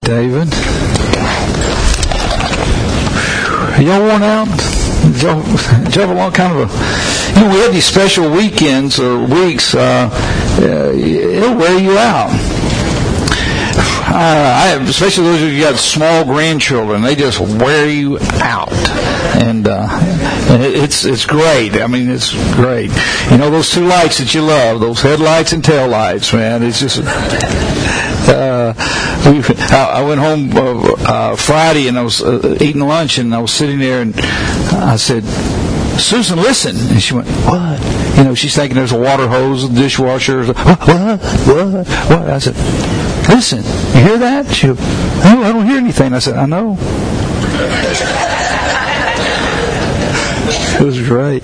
David. Are y'all worn out? Did y'all have a long kind of a... we have these special weekends or weeks. It'll wear you out. Especially those of you who got small grandchildren, they just wear you out, and it's great. I mean, it's great. Those two lights that you love, those headlights and tail lights, man. It's just. I went home Friday and I was eating lunch and I was sitting there and I said, "Susan, listen." And she went, "What?" She's thinking there's a water hose, a dishwasher. What? I said, "Listen, you hear that?" She goes, "No, I don't hear anything." I said, "I know." It was great.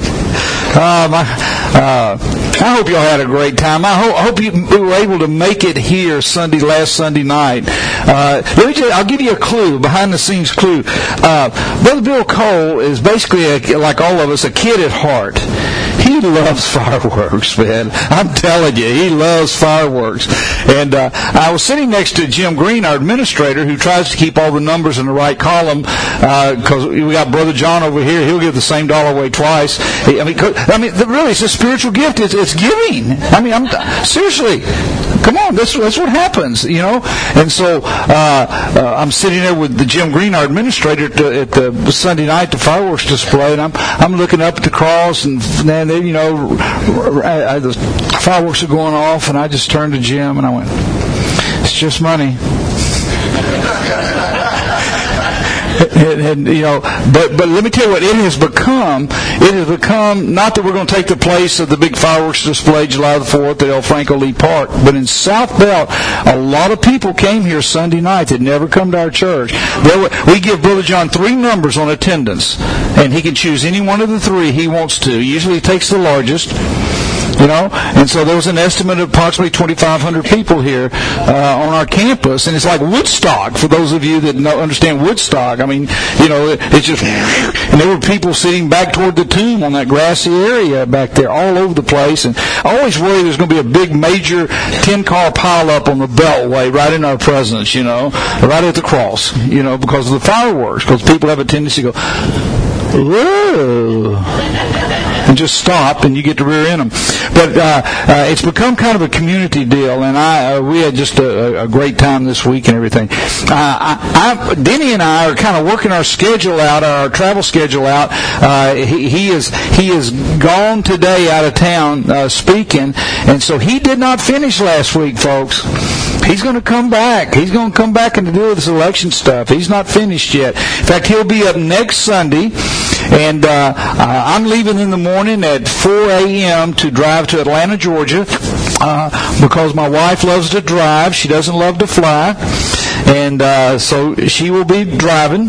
I hope y'all had a great time. I hope you were able to make it here last Sunday night. I'll give you a clue, behind-the-scenes clue. Brother Bill Cole is basically, like all of us, a kid at heart. He loves fireworks, man. I'm telling you, he loves fireworks. And I was sitting next to Jim Green, our administrator, who tries to keep all the numbers in the right column, because we got Brother John over here. He'll give the same dollar away twice. Really, it's a spiritual gift. It's giving. Seriously. Come on, that's what happens, And so I'm sitting there with the Jim Green, our administrator, at the Sunday night, the fireworks display, and I'm looking up at the cross, and then the fireworks are going off, and I just turned to Jim and I went, "It's just money." But let me tell you what it has become. It has become not that we're going to take the place of the big fireworks display July the 4th at El Franco Lee Park, but in South Belt, a lot of people came here Sunday night that never come to our church. We give Brother John 3 numbers on attendance, and he can choose any one of the 3 he wants to. Usually he takes the largest. And so there was an estimate of approximately 2,500 people here on our campus, and it's like Woodstock, for those of you that understand Woodstock. It's just, and there were people sitting back toward the tomb on that grassy area back there all over the place, and I always worry there's going to be a big major 10-car pileup on the Beltway right in our presence, right at the cross, because of the fireworks, because people have a tendency to go, "Whoa," and just stop, and you get to rear end them. But it's become kind of a community deal, and we had just a great time this week and everything. Denny and I are kind of working our schedule out, our travel schedule out. He is gone today out of town speaking, and so he did not finish last week, folks. He's going to come back. He's going to come back and deal with this election stuff. He's not finished yet. In fact, he'll be up next Sunday, and I'm leaving in the morning at 4 a.m. to drive to Atlanta, Georgia, because my wife loves to drive. She doesn't love to fly. And so she will be driving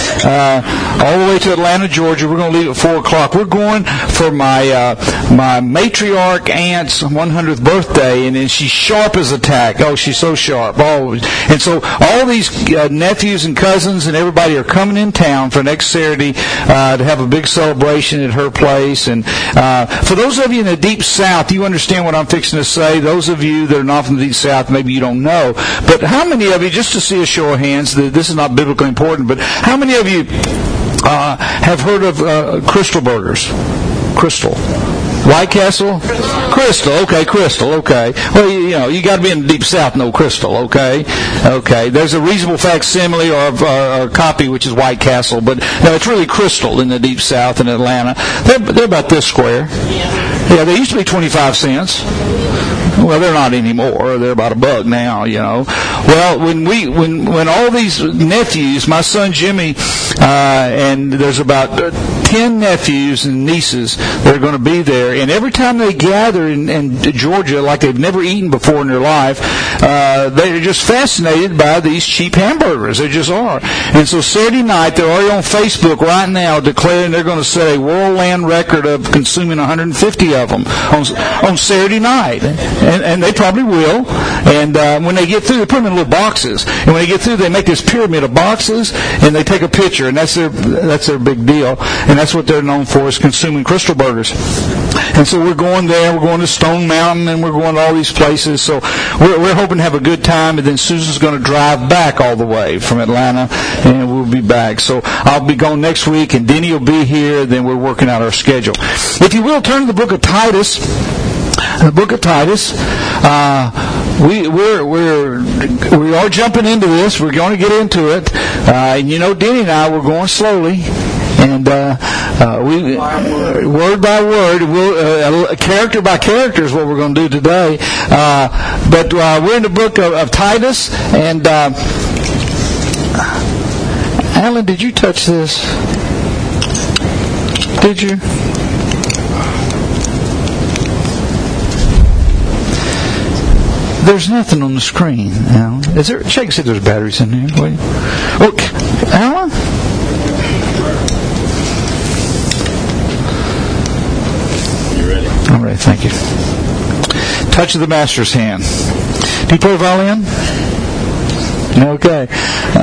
all the way to Atlanta, Georgia. We're going to leave at 4 o'clock. We're going for my matriarch aunt's 100th birthday, and then she's sharp as a tack. Oh, she's so sharp. Always. And so all these nephews and cousins and everybody are coming in town for next Saturday to have a big celebration at her place. And for those of you in the Deep South, you understand what I'm fixing to say. Those of you that are not from the Deep South, maybe you don't know. But how many of you, just to see a show of hands, this is not biblically important, but how many of you have heard of Crystal Burgers? Crystal. White Castle? Crystal. Okay, Crystal. Okay. Well, you got to be in the Deep South to know Crystal. Okay. Okay. There's a reasonable facsimile or a copy which is White Castle, but no, it's really Crystal in the Deep South in Atlanta. They're about this square. Yeah, they used to be 25 cents. Well, they're not anymore. They're about $1 now, Well, when all these nephews, my son Jimmy, and there's about 10 nephews and nieces that are going to be there, and every time they gather in Georgia like they've never eaten before in their life, they're just fascinated by these cheap hamburgers. They just are. And so Saturday night, they're already on Facebook right now declaring they're going to set a world land record of consuming 150 of them on Saturday night. And they probably will. And when they get through, they put them in little boxes. And when they get through, they make this pyramid of boxes, and they take a picture, and that's their big deal. And that's what they're known for, is consuming Crystal Burgers. And so we're going there. We're going to Stone Mountain, and we're going to all these places. So we're hoping to have a good time. And then Susan's going to drive back all the way from Atlanta, and we'll be back. So I'll be going next week, and Denny will be here. Then we're working out our schedule. If you will, turn to the book of Titus. The book of Titus. We are jumping into this. We're going to get into it. And you know, Denny and I, we're going slowly. And we word by word, character by character is what we're going to do today. But we're in the book of Titus. And Alan, did you touch this? Did you? There's nothing on the screen, Alan. Is there? Check and see if there's batteries in here. Will you? Okay. Alan? You ready? I'm ready, thank you. Touch of the Master's hand. Do you play violin? Okay.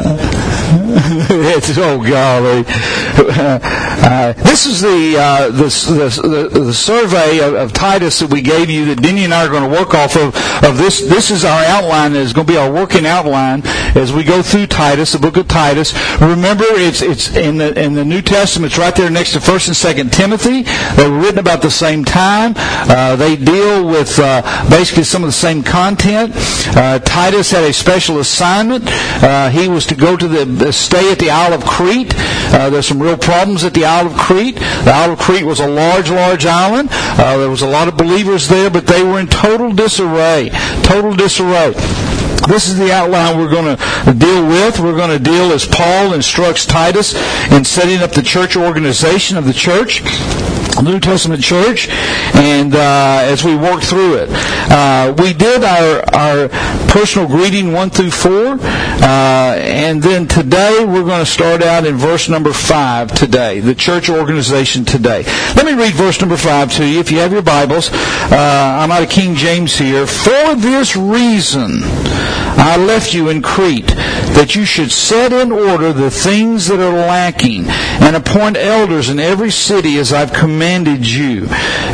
Oh golly! This is the survey of Titus that we gave you that Denny and I are going to work off of. This is our outline. It's going to be our working outline as we go through Titus, the book of Titus. Remember, it's in the New Testament. It's right there next to 1st and 2nd Timothy. They were written about the same time. They deal with basically some of the same content. Titus had a special assignment. He was to go to stay at the Isle of Crete. There's some real problems at the Isle of Crete. The Isle of Crete was a large island. There was a lot of believers there, but they were in total disarray. Total disarray. This is the outline we're going to deal with. We're going to deal as Paul instructs Titus in setting up the church organization of the church, the New Testament church, and as we work through it. We did our personal greeting 1 through 4, and then today we're going to start out in verse number 5 today, the church organization today. Let me read verse number 5 to you if you have your Bibles. I'm out of King James here. For this reason I left you in Crete, that you should set in order the things that are lacking, and appoint elders in every city as I've commanded you.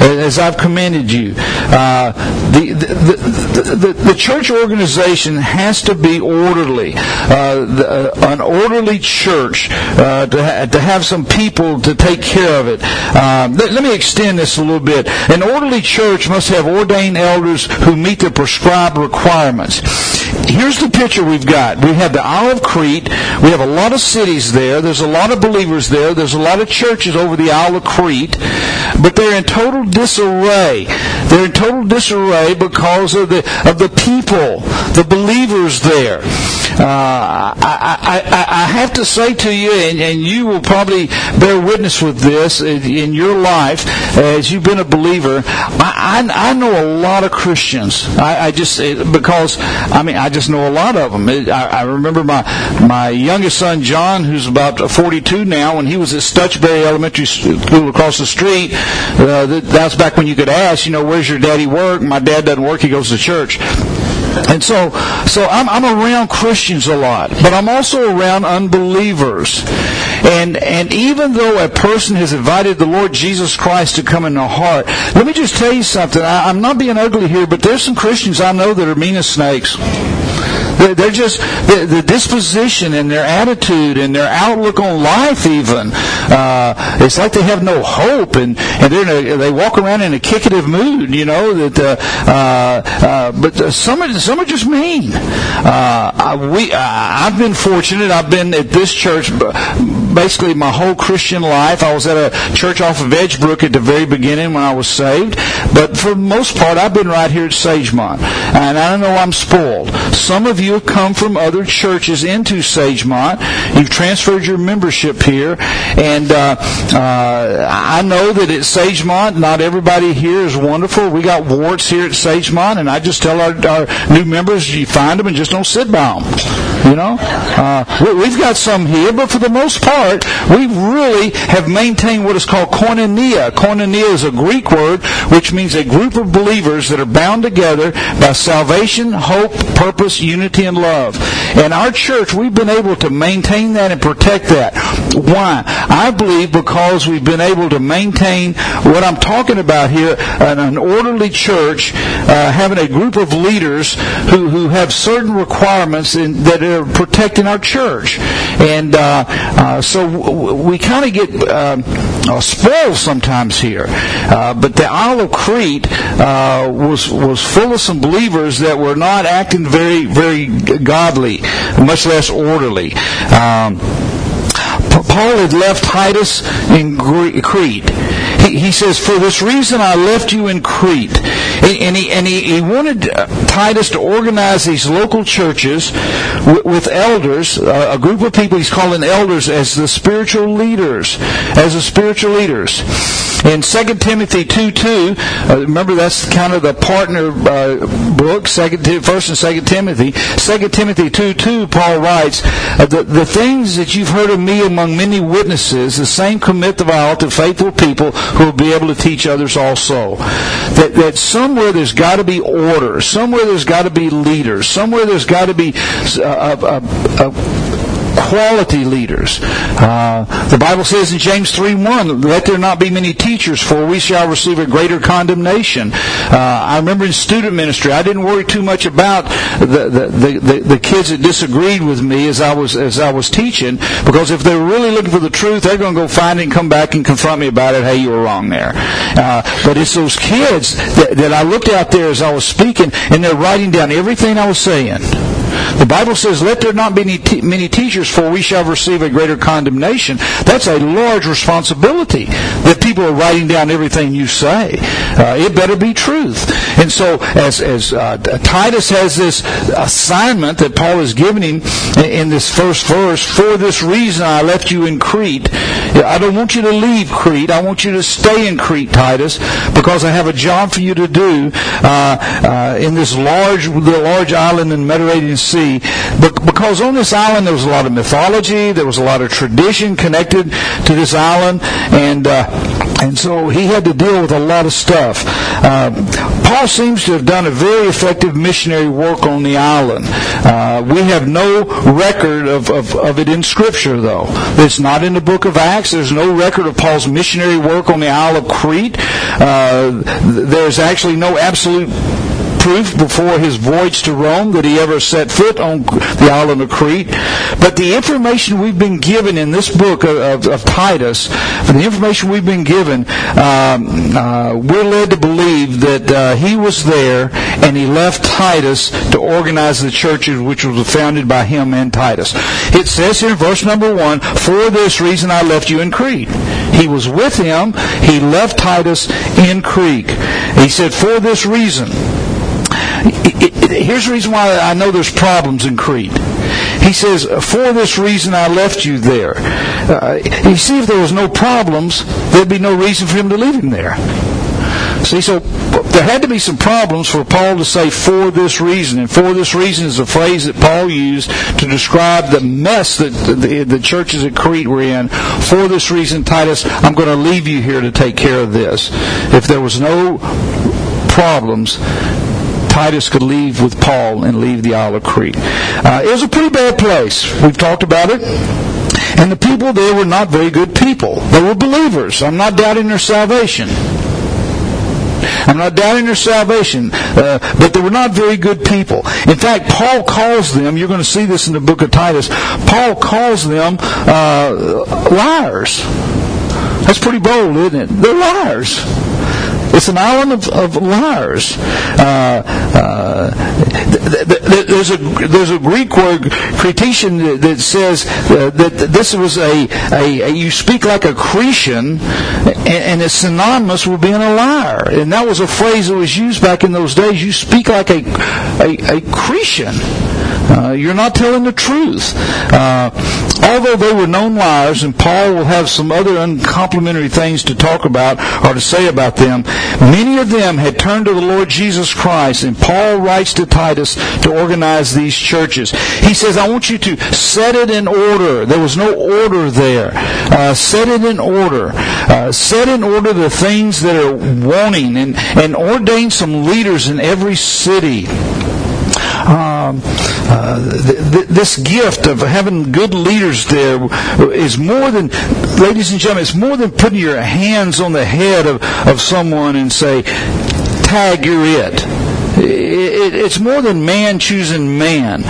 The church organization has to be orderly. An orderly church to have some people to take care of it. Let me extend this a little bit. An orderly church must have ordained elders who meet the prescribed requirements. Here's the picture we've got. We have the Isle of Crete. We have a lot of cities there. There's a lot of believers there. There's a lot of churches over the Isle of Crete. But they're in total disarray. They're in total disarray because of the people, the believers there. I have to say to you, and you will probably bear witness with this in your life as you've been a believer. I know a lot of Christians. I just know a lot of them. I remember my youngest son John, who's about 42 now, when he was at Stutchbury Elementary School across the street. That's back when you could ask, where's your daddy work? My dad doesn't work; he goes to church. And so I'm around Christians a lot, but I'm also around unbelievers. And even though a person has invited the Lord Jesus Christ to come in their heart, let me just tell you something. I'm not being ugly here, but there's some Christians I know that are mean as snakes. They're just, the disposition and their attitude and their outlook on life even, it's like they have no hope, and they walk around in a kickative mood, but some are just mean. I've been fortunate. I've been at this church basically my whole Christian life. I was at a church off of Edgebrook at the very beginning when I was saved, but for the most part I've been right here at Sagemont, and I know I'm spoiled. Some of you have come from other churches into Sagemont. You've transferred your membership here, and I know that at Sagemont not everybody here is wonderful. We got warts here at Sagemont, and I just tell our new members, you find them and just don't sit by them. We've got some here, but for the most part we really have maintained what is called koinonia. Koinonia is a Greek word which means a group of believers that are bound together by salvation, hope, purpose, unity, and love. And our church, we've been able to maintain that and protect that. Why? I believe because we've been able to maintain what I'm talking about here, an orderly church, having a group of leaders who have certain requirements that are protecting our church. And so we kind of get spoiled sometimes here. But the Isle of Crete was full of some believers that were not acting very, very godly, much less orderly. Paul had left Titus in Crete. He says, "For this reason I left you in Crete." And he wanted Titus to organize these local churches with elders, a group of people he's calling elders as the spiritual leaders. In 2 Timothy 2:2, remember that's kind of the partner book, 1st and 2 Timothy. 2 Timothy 2:2, Paul writes, the things that you've heard of me among many witnesses, the same commit thou to faithful people who will be able to teach others also. That somewhere there's got to be order, somewhere there's got to be leaders, somewhere there's got to be quality leaders. The Bible says in James 3:1, "Let there not be many teachers, for we shall receive a greater condemnation." I remember in student ministry, I didn't worry too much about the kids that disagreed with me as I was teaching, because if they were really looking for the truth, they're going to go find it and come back and confront me about it. Hey, you were wrong there. But it's those kids that I looked out there as I was speaking, and they're writing down everything I was saying. The Bible says, "Let there not be many teachers, for we shall receive a greater condemnation." That's a large responsibility, that people are writing down everything you say. It better be truth. And so, as Titus has this assignment that Paul has given him in this first verse, "For this reason I left you in Crete." I don't want you to leave Crete. I want you to stay in Crete, Titus, because I have a job for you to do in this large island in the Mediterranean Sea. But because on this island there was a lot of mythology, there was a lot of tradition connected to this island, and so he had to deal with a lot of stuff. Paul seems to have done a very effective missionary work on the island. We have no record of it in Scripture, though. It's not in the book of Acts. There's no record of Paul's missionary work on the Isle of Crete. There's actually no absolute proof before his voyage to Rome that he ever set foot on the island of Crete. But the information we've been given in this book of Titus, the information we've been given, we're led to believe that he was there and he left Titus to organize the churches which was founded by him and Titus. It says here in verse number 1, "For this reason I left you in Crete." He was with him. He left Titus in Crete. He said, "For this reason." Here's the reason why I know there's problems in Crete. He says, "For this reason I left you there." You see, if there was no problems, there'd be no reason for him to leave him there. See, so there had to be some problems for Paul to say, "For this reason." And "for this reason" is a phrase that Paul used to describe the mess that the churches at Crete were in. "For this reason, Titus, I'm going to leave you here to take care of this." If there was no problems, Titus could leave with Paul and leave the Isle of Crete. It was a pretty bad place. We've talked about it. And the people there were not very good people. They were believers. I'm not doubting their salvation. But they were not very good people. In fact, Paul calls them, you're going to see this in the book of Titus, Paul calls them liars. That's pretty bold, isn't it? They're liars. It's an island of liars. There's a Greek word, Cretation, that says that this was you speak like a Cretan, and it's synonymous with being a liar. And that was a phrase that was used back in those days. You speak like a Cretan. You're not telling the truth. Although they were known liars, and Paul will have some other uncomplimentary things to talk about or to say about them, many of them had turned to the Lord Jesus Christ, and Paul writes to Titus to organize these churches. He says, "I want you to set it in order." There was no order there. Set it in order. Set in order the things that are wanting, and ordain some leaders in every city. This gift of having good leaders there is more than, ladies and gentlemen, it's more than putting your hands on the head of someone and say, tag, you're it. It's more than man choosing man.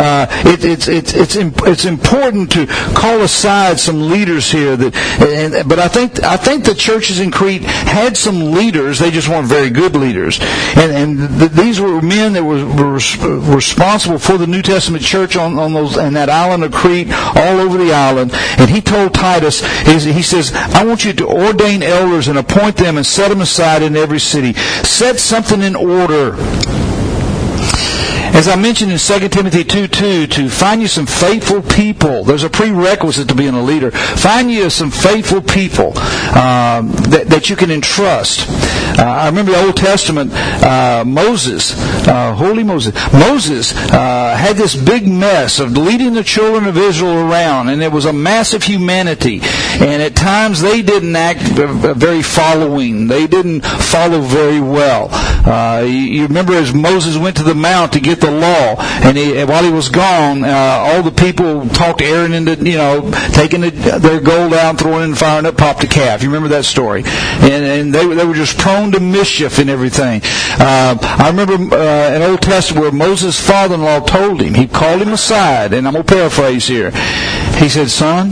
It's important to call aside some leaders here. But I think the churches in Crete had some leaders. They just weren't very good leaders. And these were men that were responsible for the New Testament church on that island of Crete, all over the island. And he told Titus, he says, I want you to ordain elders and appoint them and set them aside in every city. Set something in order. As I mentioned in 2 Timothy 2:2, to find you some faithful people. There's a prerequisite to being a leader. Find you some faithful people that you can entrust. I remember the Old Testament, Moses, holy Moses. Moses had this big mess of leading the children of Israel around, and it was a massive humanity. And at times they didn't act very following. They didn't follow very well. You remember as Moses went to the mount to get the law, and while he was gone, all the people talked Aaron into, taking their gold out, throwing it in the fire, and it popped a calf. You remember that story? And they were just prone to mischief and everything. I remember in Old Testament where Moses' father-in-law told him, he called him aside, and I'm going to paraphrase here. He said, son,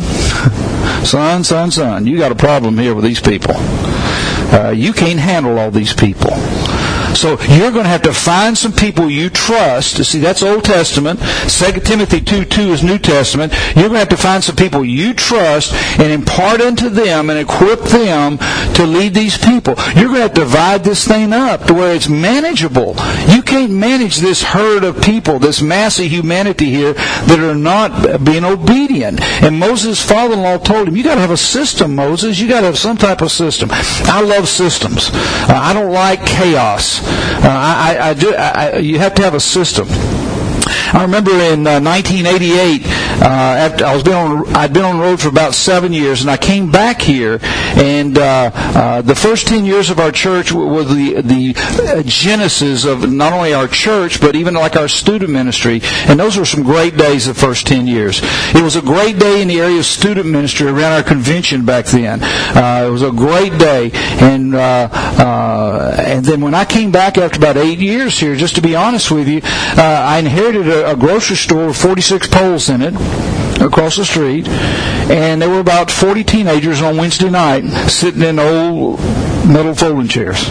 you got a problem here with these people. You can't handle all these people. So you're going to have to find some people you trust. See, that's Old Testament. 2 Timothy 2:2 is New Testament. You're going to have to find some people you trust and impart unto them and equip them to lead these people. You're going to have to divide this thing up to where it's manageable. You can't manage this herd of people, this massive humanity here that are not being obedient. And Moses' father-in-law told him, you got to have a system, Moses. You got to have some type of system. I love systems. I don't like chaos. You have to have a system. I remember in 1988, after I'd been on the road for about 7 years, and I came back here, and the first 10 years of our church were the genesis of not only our church, but even like our student ministry, and those were some great days the first 10 years. It was a great day in the area of student ministry around our convention back then. It was a great day, and then when I came back after about 8 years here, just to be honest with you, I inherited a grocery store with 46 poles in it across the street, and there were about 40 teenagers on Wednesday night sitting in old metal folding chairs.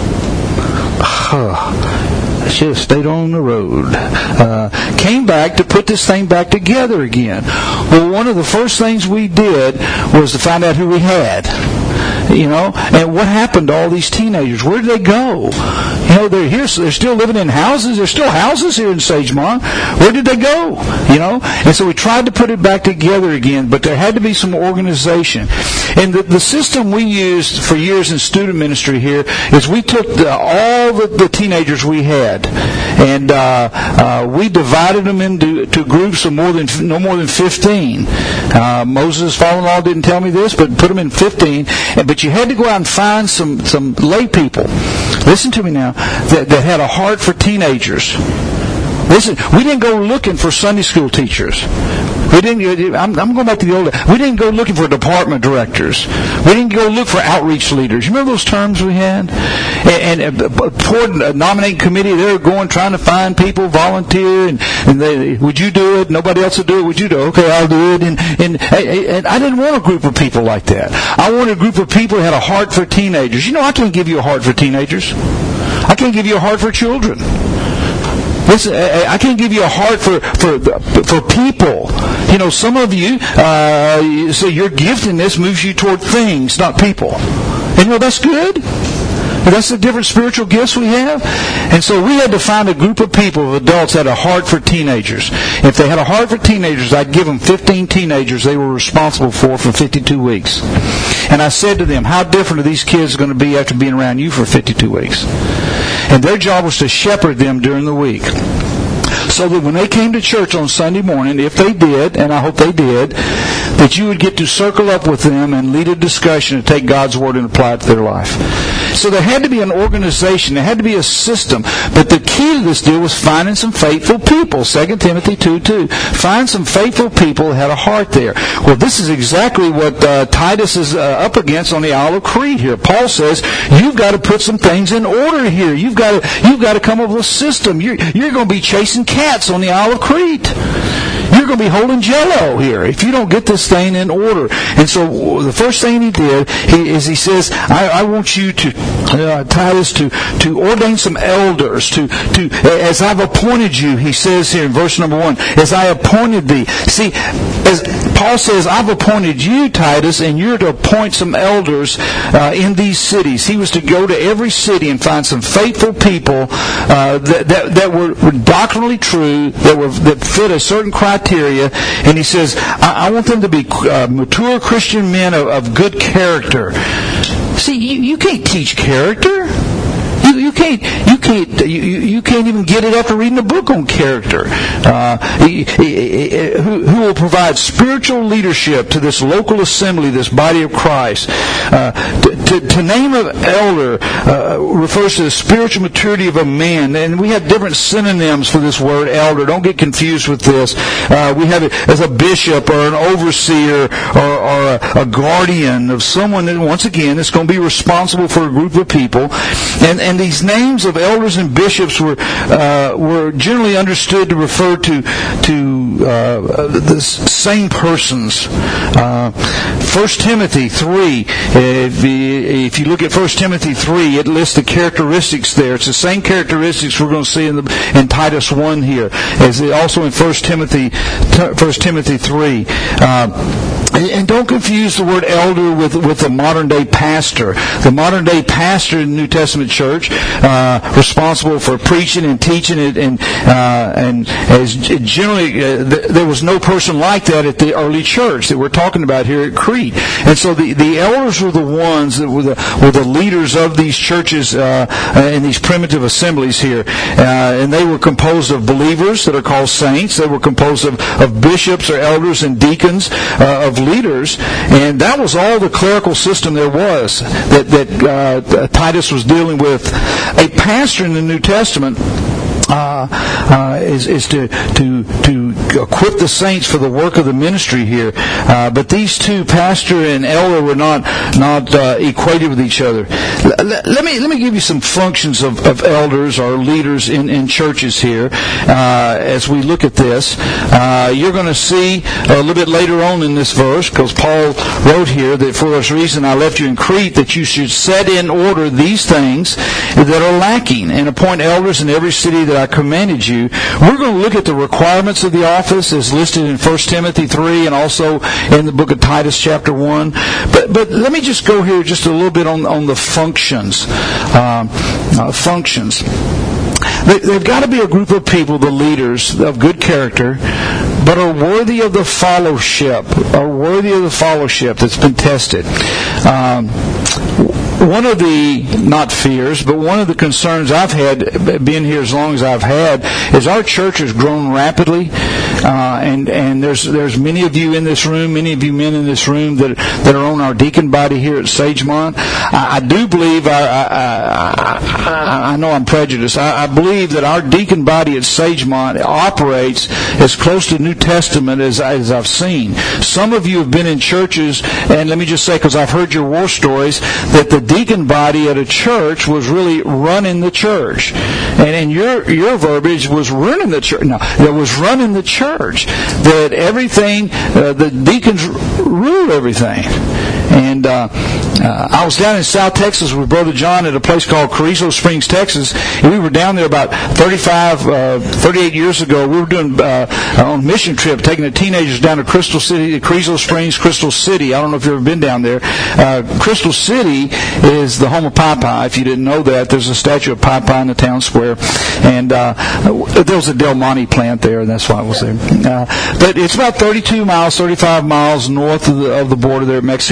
I should have stayed on the road. Came back to put this thing back together again. Well, one of the first things we did was to find out who we had. And what happened to all these teenagers? Where did they go? They're here. They're still living in houses. There's still houses here in Sagemont. Where did they go? And so we tried to put it back together again, but there had to be some organization. And the system we used for years in student ministry here is we took all the teenagers we had, and we divided them into groups of no more than 15. Moses' father-in-law didn't tell me this, but put them in 15. But you had to go out and find some lay people. Listen to me now. That had a heart for teenagers. Listen, we didn't go looking for Sunday school teachers. We didn't. I'm going back to the old. We didn't go looking for department directors. We didn't go look for outreach leaders. You remember those terms we had? And toward a nominating committee, they were going trying to find people, volunteer, and they, would you do it? Nobody else would do it. Would you do it? Okay, I'll do it. And I didn't want a group of people like that. I wanted a group of people who had a heart for teenagers. I can't give you a heart for teenagers. I can't give you a heart for children. Listen, I can't give you a heart for people. Some of you say your giftedness moves you toward things, not people. And that's good. That's the different spiritual gifts we have. And so we had to find a group of people, of adults, that had a heart for teenagers. If they had a heart for teenagers, I'd give them 15 teenagers they were responsible for 52 weeks. And I said to them, how different are these kids going to be after being around you for 52 weeks? And their job was to shepherd them during the week. so that when they came to church on Sunday morning, if they did, and I hope they did, that you would get to circle up with them and lead a discussion and take God's Word and apply it to their life. So there had to be an organization. There had to be a system. But the key to this deal was finding some faithful people. 2 Timothy 2:2. Find some faithful people that had a heart there. Well, this is exactly what Titus is up against on the Isle of Crete here. Paul says, you've got to put some things in order here. You've got to come up with a system. You're going to be chasing cats on the Isle of Crete. You're going to be holding Jello here if you don't get this thing in order. And so the first thing he did is he says, I want you to, Titus, to ordain some elders, to as I've appointed you, he says here in verse number 1, as I appointed thee. See, as Paul says, I've appointed you, Titus, and you're to appoint some elders in these cities. He was to go to every city and find some faithful people that were doctrinally true, that fit a certain criteria. And he says, I want them to be mature Christian men of good character. See, you can't teach character. You can't even get it after reading a book on character. Who will provide spiritual leadership to this local assembly, this body of Christ. To name an elder refers to the spiritual maturity of a man, and we have different synonyms for this word elder. Don't get confused with this. We have it as a bishop or an overseer or a guardian of someone that, once again, is going to be responsible for a group of people. And these names of elders and bishops were generally understood to refer to the same persons. 1 Timothy 3, if you look at 1 Timothy 3, it lists the characteristics there. It's the same characteristics we're going to see in Titus 1 here, as also in 1 Timothy 3. And don't confuse the word elder with the modern-day pastor. The modern-day pastor in the New Testament church, responsible for preaching and teaching it, and as generally there was no person like that at the early church that we're talking about here at Crete. And so the elders were the ones that were the leaders of these churches in these primitive assemblies here, and they were composed of believers that are called saints. They were composed of bishops or elders and deacons, of leaders, and that was all the clerical system there was that Titus was dealing with. A pastor in the New Testament is to equip the saints for the work of the ministry here. But these two, pastor and elder, were not equated with each other. Let me give you some functions of elders or leaders in churches here as we look at this. You're going to see a little bit later on in this verse, because Paul wrote here that for this reason I left you in Crete, that you should set in order these things that are lacking, and appoint elders in every city that I commanded you. We're going to look at the requirements of the office as listed in 1 Timothy 3 and also in the book of Titus chapter 1. But let me just go here just a little bit on the functions. Functions. They've got to be a group of people, the leaders, of good character, but are worthy of the fellowship, that's been tested. One of the, not fears, but one of the concerns I've had, being here as long as I've had, is our church has grown rapidly, and there's many of you in this room, many of you men in this room that are on our deacon body here at Sagemont. I do believe, I know I'm prejudiced, I believe that our deacon body at Sagemont operates as close to New Testament as I've seen. Some of you have been in churches, and let me just say, because I've heard your war stories, that the deacon body at a church was really running the church, and your verbiage was running the church. No, it was running the church. That everything, the deacons rule everything. And I was down in South Texas with Brother John at a place called Carrizo Springs, Texas. And we were down there about 38 years ago. We were doing on a mission trip, taking the teenagers down to Crystal City, Carrizo Springs, Crystal City. I don't know if you've ever been down there. Crystal City is the home of Popeye. If you didn't know that, there's a statue of Popeye in the town square. And there was a Del Monte plant there, and that's why I was there. But it's about 35 miles north of the border there at Mexico.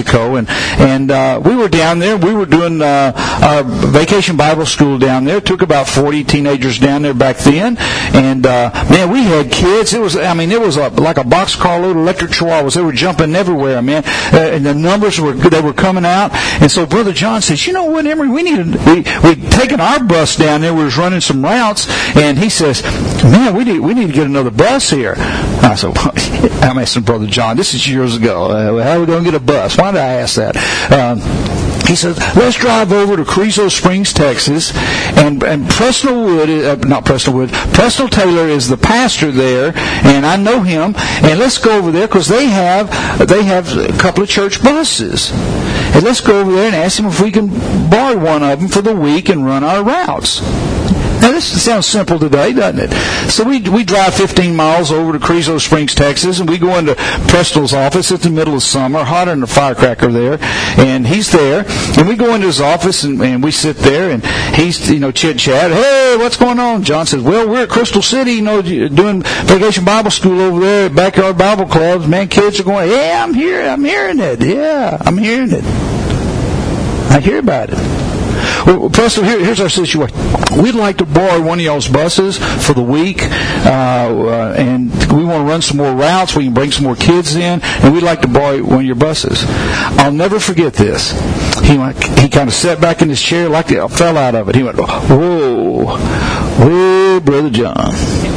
Mexico, and we were down there. We were doing our vacation Bible school down there. It took about 40 teenagers down there back then, and man, we had kids. It was like a boxcar load of electric chihuahuas. They were jumping everywhere, man, and the numbers were coming out. And so Brother John says, "You know what, Emery? We'd taken our bus down there. We was running some routes, and he says, man, we need to get another bus here." I said, I'm asking Brother John, this is years ago. How are we going to get a bus? Why did I ask that? He says, let's drive over to Carrizo Springs, Texas, and Presnell Taylor is the pastor there, and I know him, and let's go over there because they have a couple of church buses. And let's go over there and ask them if we can borrow one of them for the week and run our routes. Now, this sounds simple today, doesn't it? So we drive 15 miles over to Carrizo Springs, Texas, and we go into Presnell's office. It's the middle of summer, hotter than a firecracker there, and he's there. And we go into his office, and we sit there, and he's, chit-chat. Hey, what's going on? John says, well, we're at Crystal City, doing Vacation Bible School over there at Backyard Bible Clubs. Man, kids are going, yeah, I'm hearing it. Yeah, I'm hearing it. I hear about it. Well, Preston, here's our situation. We'd like to borrow one of y'all's buses for the week, and we want to run some more routes. We can bring some more kids in, and we'd like to borrow one of your buses. I'll never forget this. He kind of sat back in his chair like he fell out of it. He went, whoa, Brother John,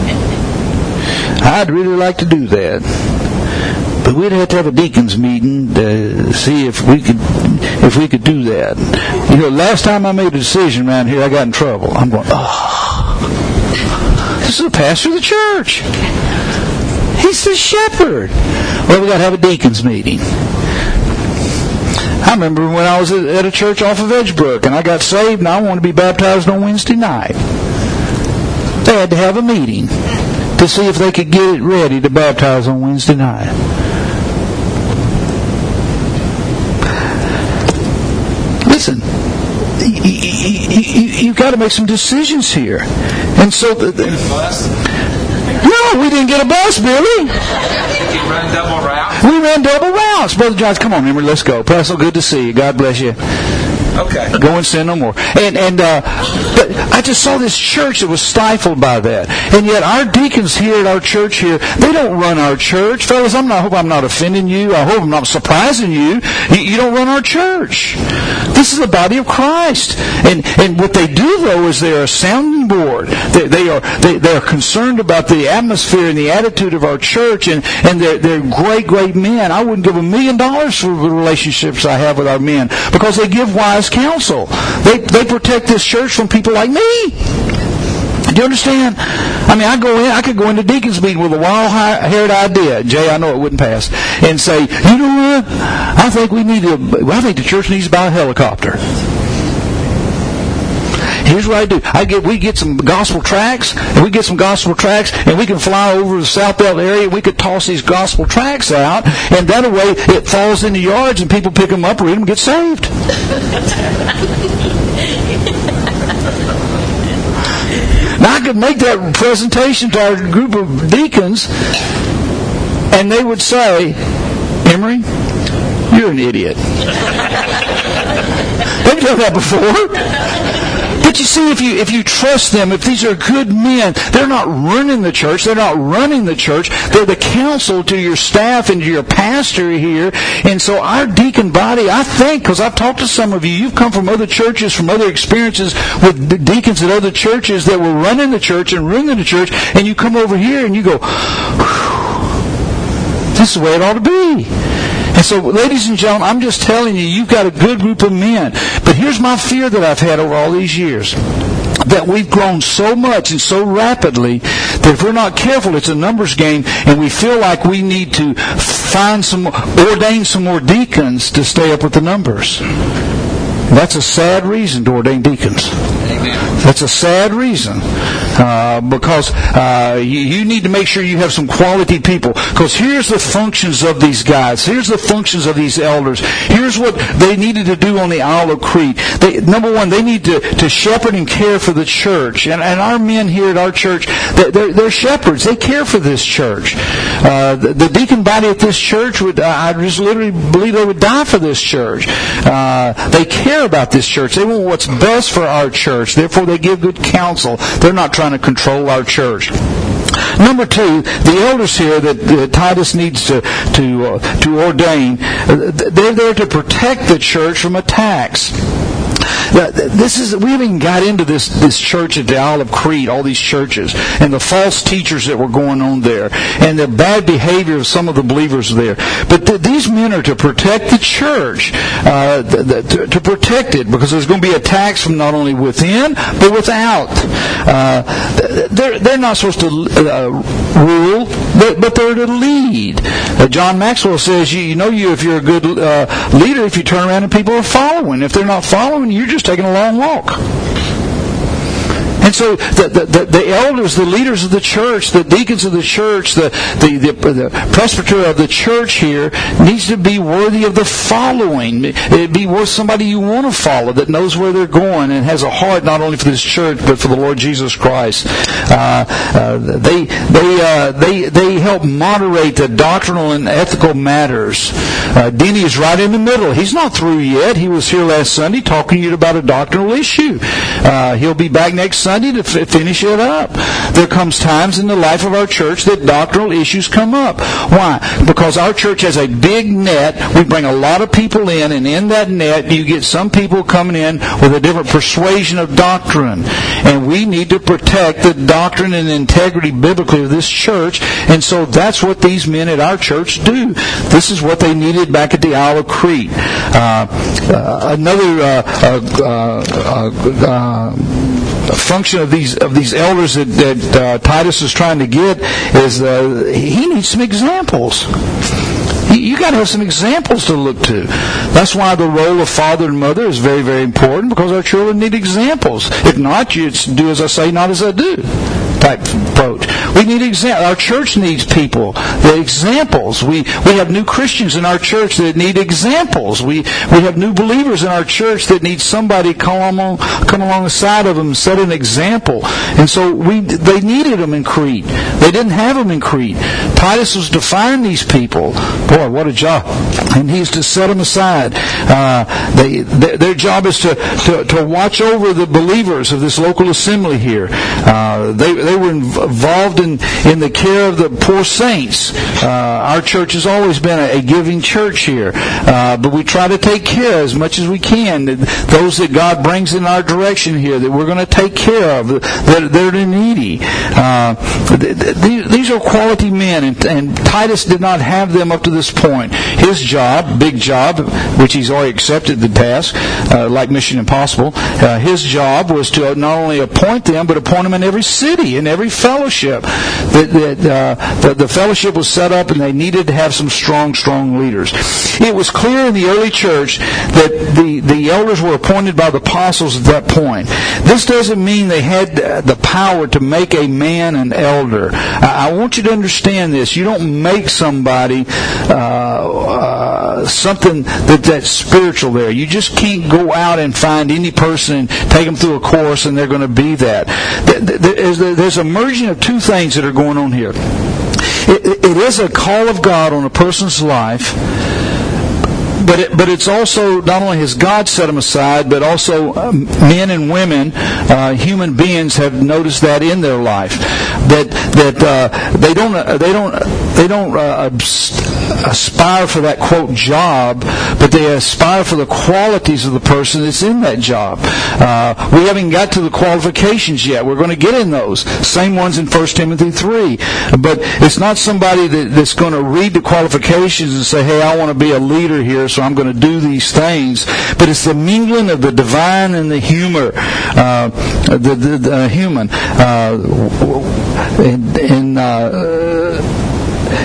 I'd really like to do that. But we'd have to have a deacons meeting to see if we could do that. Last time I made a decision around here, I got in trouble. I'm going, this is the pastor of the church. He's the shepherd. Well, we got to have a deacons meeting. I remember when I was at a church off of Edgebrook, and I got saved, and I wanted to be baptized on Wednesday night. They had to have a meeting to see if they could get it ready to baptize on Wednesday night. Listen, you've got to make some decisions here. And so... No, we didn't get a bus, Billy. You ran double routes? We ran double routes. Brother John, come on, Emery, let's go. Pastor, good to see you. God bless you. Okay. Go and sin no more. But I just saw this church that was stifled by that. And yet our deacons here at our church here, they don't run our church. Fellas, I hope I'm not offending you. I hope I'm not surprising you. You don't run our church. This is the body of Christ. And what they do, though, is they're a sounding board. They are concerned about the atmosphere and the attitude of our church, and they're great, great men. I wouldn't give $1 million for the relationships I have with our men, because they give wise counsel. They protect this church from people like me. Do you understand? I mean, I could go into deacon's meeting with a wild-haired idea. Jay, I know it wouldn't pass. And say, you know what? I think the church needs to buy a helicopter. Here's what I do. We get some gospel tracts, and we can fly over the South Belt area, and we could toss these gospel tracts out, and that way it falls in the yards, and people pick them up, read them, and get saved. Now, I could make that presentation to our group of deacons, and they would say, Emery, you're an idiot. They've done that before. But you see, if you trust them, if these are good men, they're not running the church, they're not running the church, they're the counsel to your staff and to your pastor here. And so our deacon body, I think, because I've talked to some of you, you've come from other churches, from other experiences with the deacons at other churches that were running the church and running the church, and you come over here and you go, this is the way it ought to be. And so, ladies and gentlemen, I'm just telling you, you've got a good group of men. But here's my fear that I've had over all these years. That we've grown so much and so rapidly that if we're not careful, it's a numbers game, and we feel like we need to ordain some more deacons to stay up with the numbers. That's a sad reason to ordain deacons. Amen. That's a sad reason. because you need to make sure you have some quality people. Because here's the functions of these guys. Here's the functions of these elders. Here's what they needed to do on the Isle of Crete. Number one, they need to shepherd and care for the church. And our men here at our church, they're shepherds. They care for this church. The deacon body at this church I just literally believe they would die for this church. They care about this church. They want what's best for our church. Therefore, they give good counsel. They're not trying to control our church. Number two, the elders here that Titus needs to ordain, they're there to protect the church from attacks. We haven't even got into this church at the Isle of Crete, all these churches, and the false teachers that were going on there, and the bad behavior of some of the believers there. But these men are to protect the church, to protect it, because there's going to be attacks from not only within, but without. They're not supposed to rule, but they're to lead. John Maxwell says, if you're a good leader, if you turn around and people are following. If they're not following, you're just taking a long walk. And so the elders, the leaders of the church, the deacons of the church, the presbyter of the church here needs to be worthy of the following. It'd be worth somebody you want to follow, that knows where they're going and has a heart not only for this church but for the Lord Jesus Christ. They help moderate the doctrinal and ethical matters. Denny is right in the middle. He's not through yet. He was here last Sunday talking to you about a doctrinal issue. He'll be back next Sunday to finish it up. There comes times in the life of our church that doctrinal issues come up. Why? Because our church has a big net. We bring a lot of people in, and in that net you get some people coming in with a different persuasion of doctrine. And we need to protect the doctrine and integrity biblically of this church, and so that's what these men at our church do. This is what they needed back at the Isle of Crete. Another function of these elders that Titus is trying to get is he needs some examples. You got to have some examples to look to. That's why the role of father and mother is very, very important, because our children need examples. If not, you do as I say, not as I do type approach. We need examples. Our church needs people. The examples. We have new Christians in our church that need examples. We have new believers in our church that need somebody come alongside of them and set an example. And so they needed them in Crete. They didn't have them in Crete. Titus was to find these people. Boy, what a job. And he's to set them aside. Their job is to watch over the believers of this local assembly here. They were involved in the care of the poor saints. Our church has always been a giving church here. But we try to take care as much as we can. Those that God brings in our direction here that we're going to take care of, they're needy. These are quality men, and Titus did not have them up to this point. His job, big job, which he's already accepted the task, like Mission Impossible, his job was to not only appoint them, but appoint them in every city, in every fellowship. The fellowship was set up, and they needed to have some strong leaders. It was clear in the early church that the elders were appointed by the apostles at that point. This doesn't mean they had the power to make a man an elder. I want you to understand this. You don't make somebody something that's spiritual there. You just can't go out and find any person and take them through a course and they're going to be that. There's a merging of two things that are going on here. It is a call of God on a person's life, but it's also not only has God set them aside, but also men and women, human beings, have noticed that in their life that they don't aspire for that quote job, but they aspire for the qualities of the person that's in that job. We haven't got to the qualifications yet. We're going to get in those same ones in 1 Timothy 3. But it's not somebody that's going to read the qualifications and say, "Hey, I want to be a leader here, so I'm going to do these things." But it's the mingling of the divine and the human.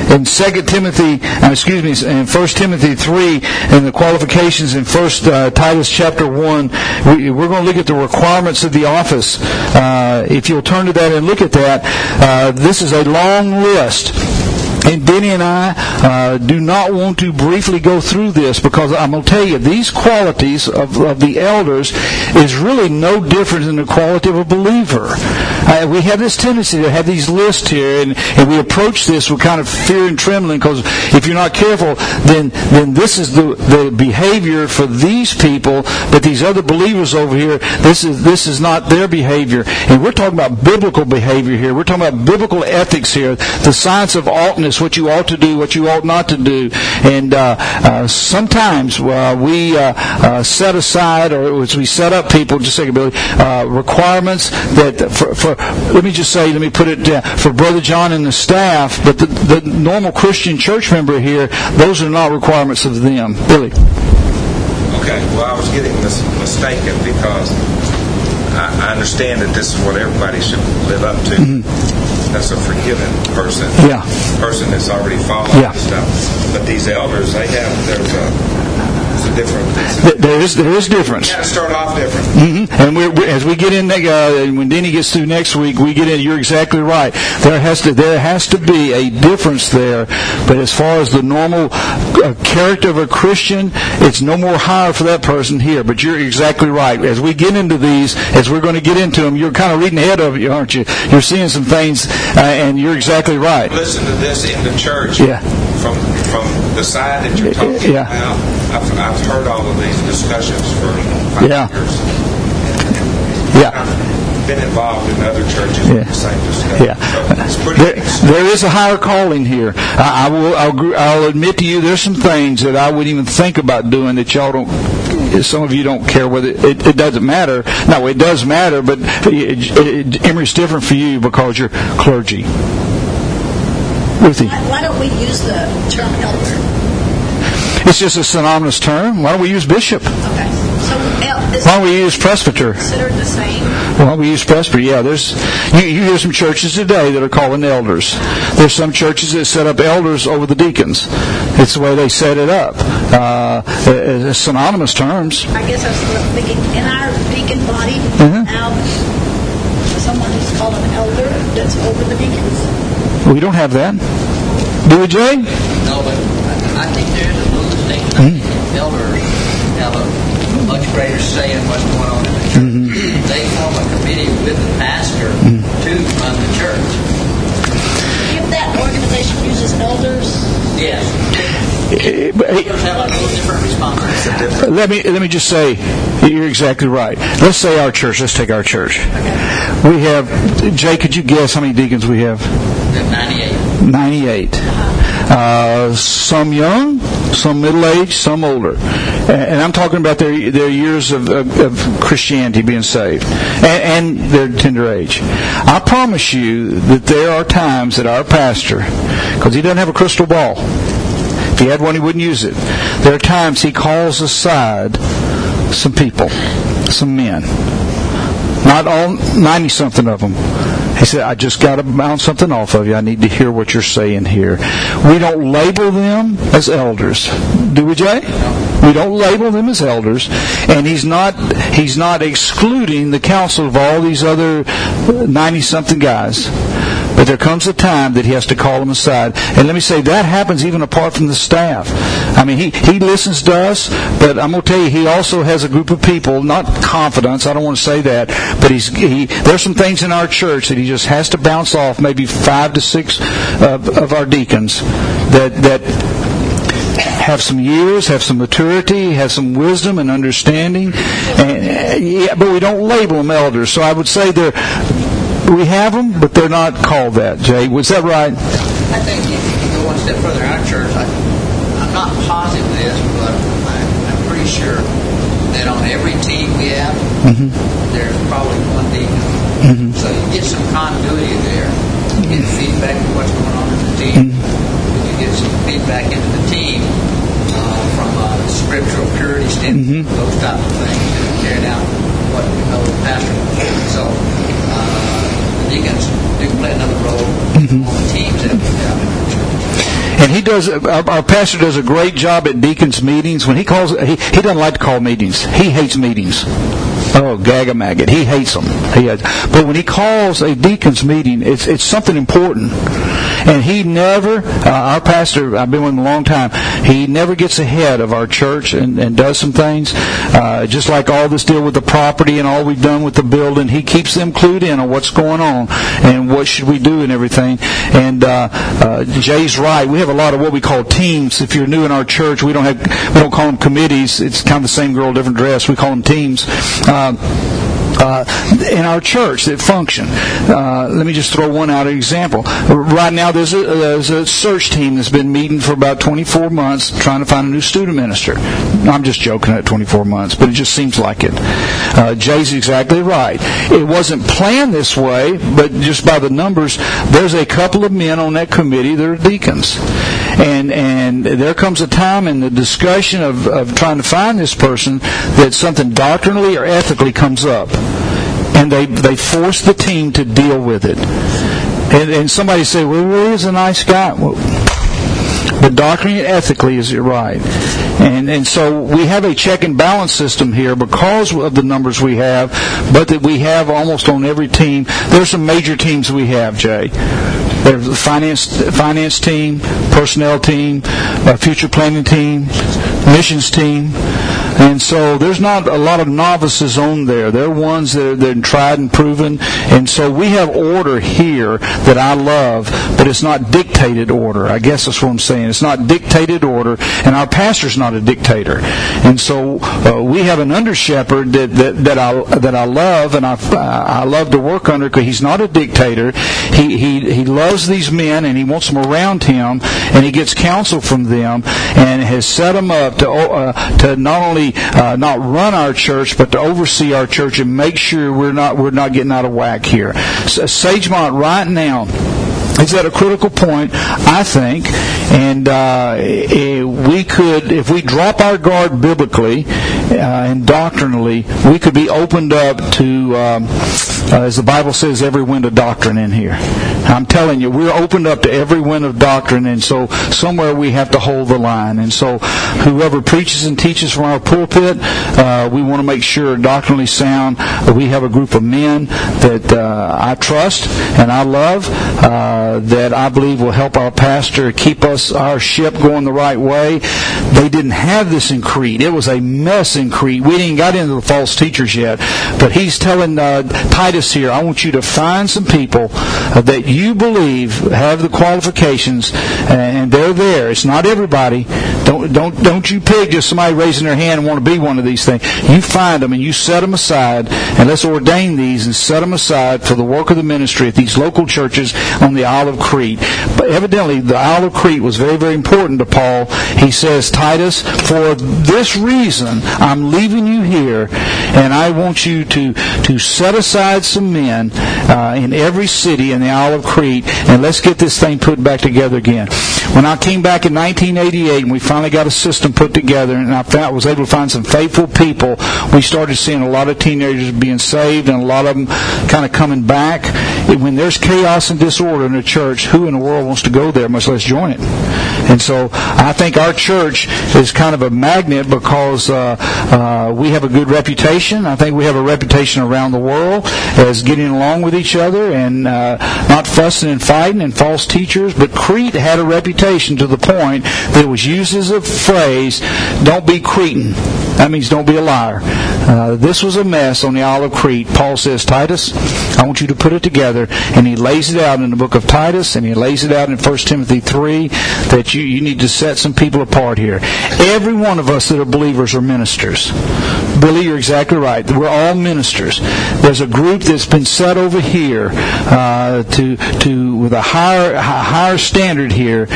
in 2 Timothy, in 1 Timothy 3, and the qualifications in 1 Titus chapter 1, we're going to look at the requirements of the office. If you'll turn to that and look at that, this is a long list. And Denny and I do not want to briefly go through this, because I'm going to tell you, these qualities of the elders is really no different than the quality of a believer. We have this tendency to have these lists here, and we approach this with kind of fear and trembling, because if you're not careful, then this is the behavior for these people, but these other believers over here, this is not their behavior. And we're talking about biblical behavior here. We're talking about biblical ethics here, the science of oughtness, what you ought to do, what you ought not to do. And sometimes we set aside, or as we set up people, just like requirements that for let me put it down, for Brother John and the staff, but the normal Christian church member here, those are not requirements of them. Billy. Okay, well, I was getting mistaken, because I understand that this is what everybody should live up to. Mm-hmm. That's a forgiven person. Yeah. A person that's already fallen and stuff. But these elders, there's a difference. There is difference. You got to start off different. Mm-hmm. And as we get in, when Denny gets through next week, we get in. You're exactly right. There has to be a difference there. But as far as the normal character of a Christian, it's no more higher for that person here. But you're exactly right. As we get into these, as we're going to get into them, you're kind of reading ahead of you, aren't you? You're seeing some things, and you're exactly right. Listen to this in the church. Yeah. From the side that you're talking about, I've heard all of these discussions for 5 years. I've been involved in other churches with the same discussion. So it's pretty there is a higher calling here. I'll admit to you, there's some things that I wouldn't even think about doing that y'all don't. Some of you don't care whether it doesn't matter. No, it does matter, but Emory's different for you because you're clergy. Ruthie. Why don't we use the term elder? It's just a synonymous term. Why don't we use bishop? Okay. So why don't we use presbyter? Considered the same? Why don't we use presbyter? Yeah, you hear some churches today that are calling elders. There's some churches that set up elders over the deacons. It's the way they set it up. Synonymous terms. I guess I was thinking, in our deacon body, now someone who's called an elder that's over the deacons. We don't have that. Do we, Jay? No, but I think there's a little distinction. Elders have a much greater say in what's going on in the church. They form a committee with the pastor to run the church. If that organization uses elders? Yes. Elders have a little different responsibility. Let me just say, you're exactly right. Let's say our church. Let's take our church. Okay. We have, Jay, could you guess how many deacons we have? 98. 98. Some young, some middle-aged, some older. And I'm talking about their years of Christianity being saved. And their tender age. I promise you that there are times that our pastor, because he doesn't have a crystal ball, if he had one, he wouldn't use it. There are times he calls aside some people, some men. Not all 90-something of them. He said, I just got to bounce something off of you. I need to hear what you're saying here. We don't label them as elders. Do we, Jay? We don't label them as elders. And he's not excluding the counsel of all these other 90-something guys. But there comes a time that he has to call them aside. And let me say, that happens even apart from the staff. I mean, he listens to us, but I'm going to tell you, he also has a group of people, not confidants, I don't want to say that, but there's some things in our church that he just has to bounce off, maybe 5 to 6 of our deacons that have some years, have some maturity, have some wisdom and understanding. But we don't label them elders. So I would say we have them, but they're not called that. Jay, was that right? I think if you go one step further in our church, I'm not positive of this, but I'm pretty sure that on every team we have, there's probably one deacon. So you get some continuity there. You get feedback of what's going on in the team. You get some feedback into the team from a scriptural purity standpoint, those type of things, and carrying out what the pastor wants. So deacons do play another role on the teams that we have in the church. our pastor does a great job at deacons meetings. When he doesn't like to call meetings. He hates meetings. Oh, gag-a-maggot. He hates them. But when he calls a deacon's meeting, it's something important. And he never, our pastor, I've been with him a long time, he never gets ahead of our church and does some things. Just like all this deal with the property and all we've done with the building, he keeps them clued in on what's going on and what should we do and everything. And Jay's right. We have a lot of what we call teams. If you're new in our church, we don't call them committees. It's kind of the same girl, different dress. We call them teams. In our church that function. Let me just throw one out as an example. Right now there's a search team that's been meeting for about 24 months trying to find a new student minister. I'm just joking at 24 months, but it just seems like it. Jay's exactly right. It wasn't planned this way, but just by the numbers, there's a couple of men on that committee that are deacons. And there comes a time in the discussion of trying to find this person that something doctrinally or ethically comes up. And they force the team to deal with it. And somebody say, well, he's a nice guy. Well, but doctrinally and ethically, is it right? And so we have a check and balance system here because of the numbers we have, but that we have almost on every team. There's some major teams we have, Jay. There's the finance team, personnel team, future planning team, missions team. And so there's not a lot of novices on there. They're ones that are tried and proven. And so we have order here that I love, but it's not dictated order. I guess that's what I'm saying. It's not dictated order, and our pastor's not a dictator. And so we have an under shepherd that I love, and I love to work under because he's not a dictator. He loves these men, and he wants them around him, and he gets counsel from them, and has set them up to not only not run our church, but to oversee our church and make sure we're not getting out of whack here. So Sagemont right now is at a critical point, I think, and we could, if we drop our guard biblically and doctrinally, we could be opened up to, as the Bible says, every wind of doctrine in here. I'm telling you, we're opened up to every wind of doctrine, and so somewhere we have to hold the line. And so whoever preaches and teaches from our pulpit, we want to make sure doctrinally sound. We have a group of men that I trust and I love, that I believe will help our pastor keep our ship going the right way. They didn't have this in Crete. It was a mess in Crete. We didn't got into the false teachers yet. But he's telling Titus here, I want you to find some people that you believe have the qualifications, and they're there. It's not everybody. Don't you pick just somebody raising their hand and want to be one of these things. You find them and you set them aside, and let's ordain these and set them aside for the work of the ministry at these local churches on the Isle of Crete. But evidently the Isle of Crete was very, very important to Paul. He says, Titus, for this reason I'm leaving you here, and I want you to set aside some men in every city in the Isle of Crete, and let's get this thing put back together again. When I came back in 1988 and we finally got a system put together, and I was able to find some faithful people, we started seeing a lot of teenagers being saved and a lot of them kind of coming back. When there's chaos and disorder in the church, who in the world wants to go there, much less join it? And so I think our church is kind of a magnet because we have a good reputation. I think we have a reputation around the world as getting along with each other and not fussing and fighting and false teachers. But Crete had a reputation to the point that it was used as a phrase, don't be Cretan. That means don't be a liar. This was a mess on the Isle of Crete. Paul says, Titus, I want you to put it together. And he lays it out in the book of Titus, and he lays it out in 1 Timothy 3, that you need to set some people apart here. Every one of us that are believers are ministers. Billy, you're exactly right. We're all ministers. There's a group that's been set over here with a higher standard here,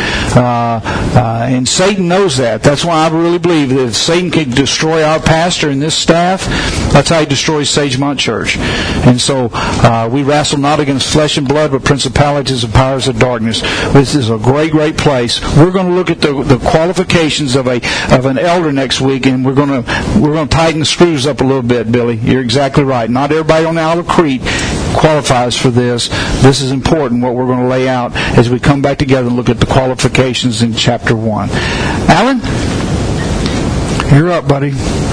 and Satan knows that. That's why I really believe that if Satan can destroy our pastor and this staff, that's how he destroys Sagemont Church. And so we wrestle not against flesh and blood, but principalities and powers of darkness. This is a great, great place. We're going to look at the qualifications of an elder next week, and we're going to tighten the screws up a little bit, Billy. You're exactly right. Not everybody on the Isle of Crete qualifies for this. This is important, what we're going to lay out as we come back together and look at the qualifications in chapter 1. Alan, you're up, buddy.